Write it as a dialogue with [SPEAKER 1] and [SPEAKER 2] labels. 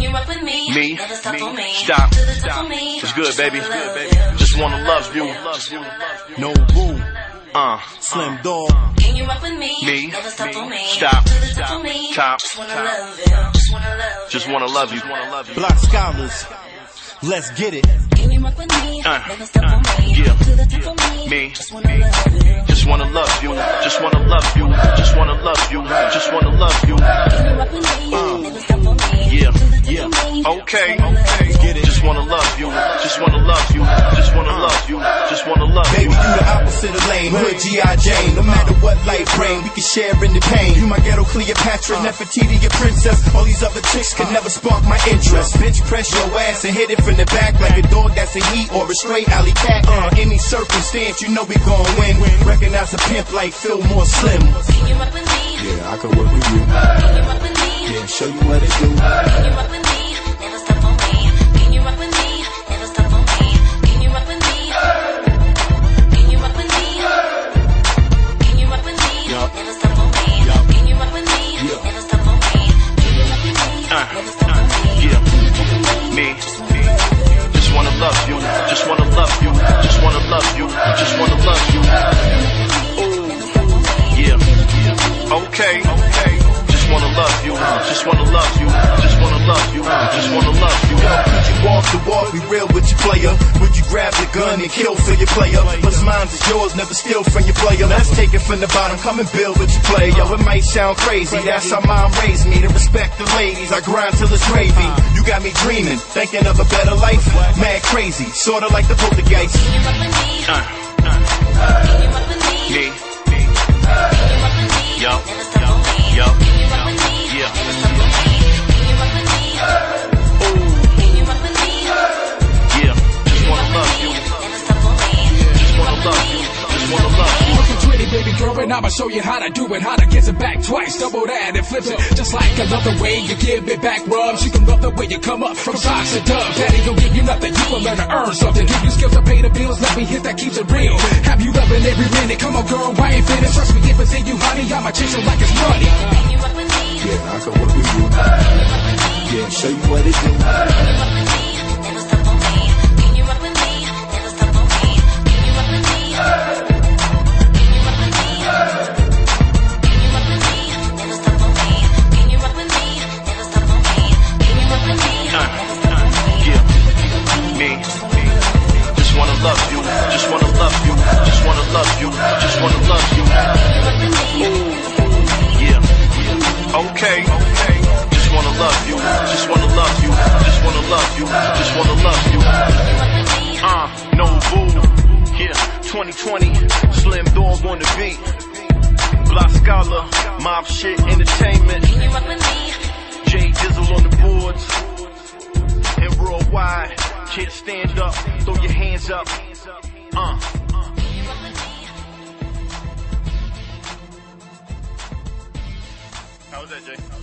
[SPEAKER 1] you rock with me?
[SPEAKER 2] Me?
[SPEAKER 1] Never stop for me.
[SPEAKER 2] Stop.
[SPEAKER 1] To the top for me.
[SPEAKER 2] It's good, baby.
[SPEAKER 1] Yeah.
[SPEAKER 2] Just wanna love you.
[SPEAKER 3] No boo. Slim Dog.
[SPEAKER 1] Can you rock with me?
[SPEAKER 2] Me?
[SPEAKER 1] Never stop for me.
[SPEAKER 2] Stop.
[SPEAKER 1] To the top for me.
[SPEAKER 2] Top.
[SPEAKER 1] Just wanna love you. Just wanna love you.
[SPEAKER 2] Just wanna love you.
[SPEAKER 3] Block Scholars. Let's get it.
[SPEAKER 1] Can you rock with me? Never stop for me.
[SPEAKER 2] Yeah.
[SPEAKER 1] To the top for me.
[SPEAKER 2] Me?
[SPEAKER 1] Just wanna love you.
[SPEAKER 2] Just wanna love you. Just wanna love you. Just wanna love you. Just wanna love you.
[SPEAKER 1] Can you rock with me? Never stop for me.
[SPEAKER 2] Yeah.
[SPEAKER 1] To the top for me.
[SPEAKER 2] Okay.
[SPEAKER 1] Just wanna love you.
[SPEAKER 3] Get it.
[SPEAKER 2] Just wanna love you. Just wanna love you. Just wanna love you. Just wanna love you.
[SPEAKER 3] Baby, you the opposite of lame. Hood G.I. Jane. No matter what life bring, we can share in the pain. You my ghetto Cleopatra, Nefertiti, your princess. All these other chicks can never spark my interest. Bitch, press your ass and hit it from the back like a dog that's in heat or a straight alley cat. Any circumstance, you know we gon' win. Recognize a pimp like Fillmore Slim.
[SPEAKER 1] Can you rock with me?
[SPEAKER 3] Yeah, I can work with you.
[SPEAKER 1] Can you rock with me?
[SPEAKER 3] Yeah, show you what it do.
[SPEAKER 1] Can you rock with me? Never stop for me. Can you rock with me? Never stop for me. Can you rock with me? Can you rock with me? Can you rock with me? Never stop for me. Can you rock with me? Never stop for me. Can you rock with me? Never stop for me.
[SPEAKER 2] Yeah. Me? Just wanna love you. Just wanna love you. Just wanna love you. Just wanna love you. Yeah. Okay. Just wanna love you. Just wanna love you. Just wanna love you. Just wanna love you.
[SPEAKER 3] Could you walk the walk, be real with your player? Would you grab the gun and kill for your player? What's mine is yours, never steal from your player. Let's take it from the bottom, come and build with your player. Yo, it might sound crazy, that's how mom raised me. To respect the ladies, I grind till it's gravy. You got me dreaming, thinking of a better life. Mad crazy, sorta like the poltergeist.
[SPEAKER 1] Can you rock with me? Can you rock with me?
[SPEAKER 2] Me?
[SPEAKER 1] Can you rock with me?
[SPEAKER 2] Yo.
[SPEAKER 1] Never stop for me.
[SPEAKER 2] Yo.
[SPEAKER 1] Can you rock with me?
[SPEAKER 2] Yeah.
[SPEAKER 1] Never stop for me. Can you rock with me? Can you rock with me?
[SPEAKER 2] Yeah. Just wanna love you.
[SPEAKER 1] Never stop for me.
[SPEAKER 2] Just wanna love you. Just wanna love you.
[SPEAKER 4] Looking pretty, baby girl, and I'ma show you how to do it, how to get it back twice, double that and flips it, just like I love the way you give it back rubs. You can love the way you come up from socks and dubs. Daddy don't give you nothing, you will learn to earn something. Give you skills to pay the bills, let me hit that keeps it real. Have you loving every minute? Come on, girl, why ain't finished? Trust me, if it's in you, honey, I'ma chase you like it's money.
[SPEAKER 1] Can you rock with me?
[SPEAKER 3] Yeah, I can work with you. Yeah, show you what it do.
[SPEAKER 1] Can you rock with me? Never stop for me. Can you rock with me? Never stop for me. Can you rock with me? Can you rock with me? Can you rock with me? Never stop for me. Can you rock with me? Never stop for me. Can you rock with me? Never stop for me.
[SPEAKER 2] Yeah. Me? Just wanna love you. Just wanna love you. Just wanna love you. Just wanna love you. Yeah. Okay. Just wanna love you. Just wanna love you. Just wanna love you. Just wanna love you. No boo. Yeah. 2020. Slim Dog on the beat. Block Scholar. Mob Shit Entertainment.
[SPEAKER 1] Can you rock with me?
[SPEAKER 2] Jay Dizzle on the boards. And worldwide. Can't stand up. Throw your hands up. How was that, Jay?